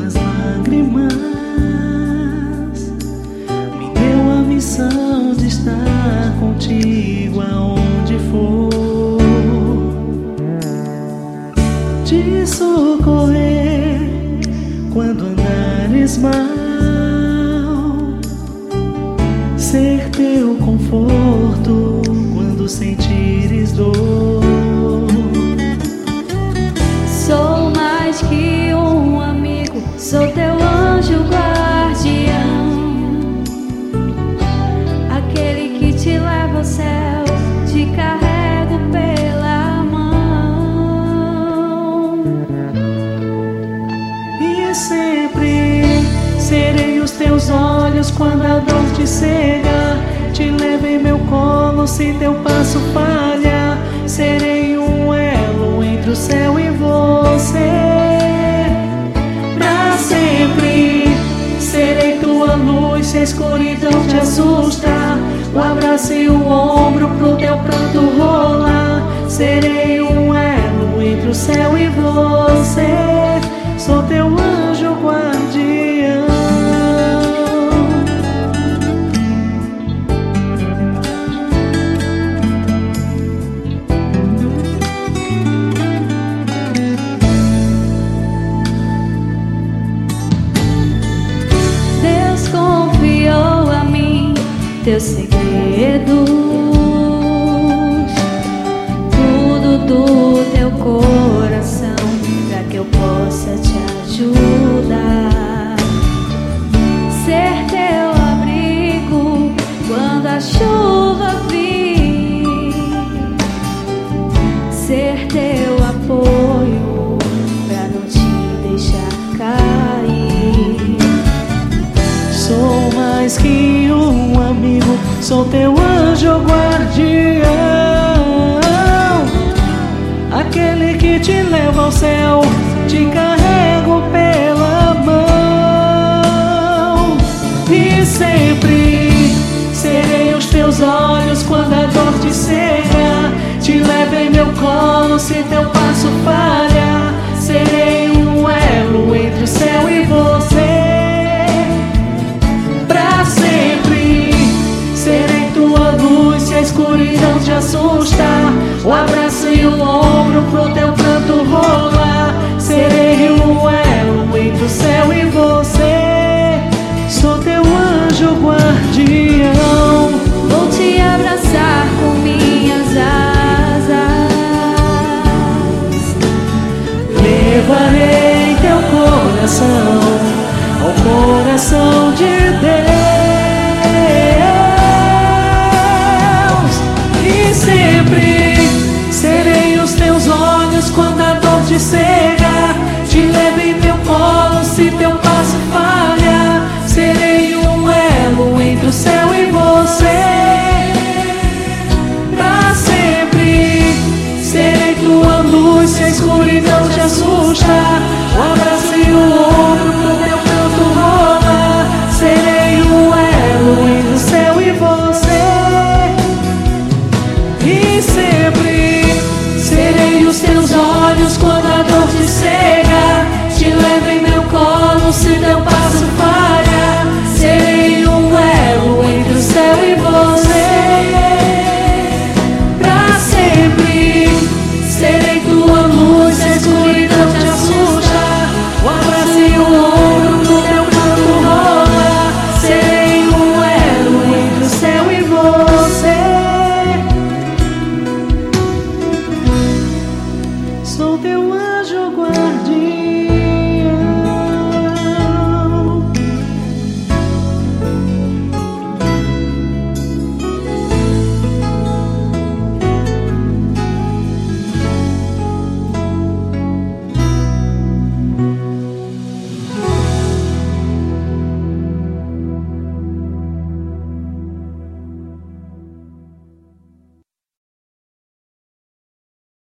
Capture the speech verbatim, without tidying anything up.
tuas lágrimas, me deu a missão de estar contigo aonde for, te socorrer quando andares mal, ser teu conforto quando sentires dor. Sou mais que um amigo, sou teu anjo guardião, aquele que te leva ao céu, te carrego pela mão. E sempre serei os teus olhos quando a dor te cega, te levo em meu colo se teu passo falha, serei um elo entre o céu e você. Pra sempre serei tua luz se a escuridão te assusta, o abraço e o ombro pro teu pranto rolar, serei um elo entre o céu e você, sou teu anjo guardião. Teus segredos, tudo do teu coração, pra que eu possa te ajudar, ser teu abrigo quando a chuva vir, ser teu apoio pra não te deixar cair. Sou mais que um amigo, sou teu anjo guardião, aquele que te leva ao céu, te carrego pela mão. E sempre serei os teus olhos quando a dor te cega, te levo em meu colo se teu passo falha, serei um elo entre o céu e você. Se a escuridão te assusta, o abraço e o ombro pro teu pranto rolar, serei um elo entre o céu e você, sou teu anjo guardião. Vou te abraçar com minhas asas, levarei teu coração ao coração de Deus. Serei os teus olhos quando a dor te cega, te levo em meu colo se teu passo falha, serei um elo entre o céu e você. Pra sempre serei tua luz se a escuridão te assusta, o abraço e o ombro pro teu canto rola, serei um elo entre o céu e você. E sempre serei os teus olhos quando a dor te cega, te levo em meu colo se teu passo falha, serei um elo entre o céu e você. Pra sempre serei tua luz se a escuridão te assusta, o abraço e o ombro no teu canto rola, serei um elo entre o céu e você. Sou teu anjo guardião.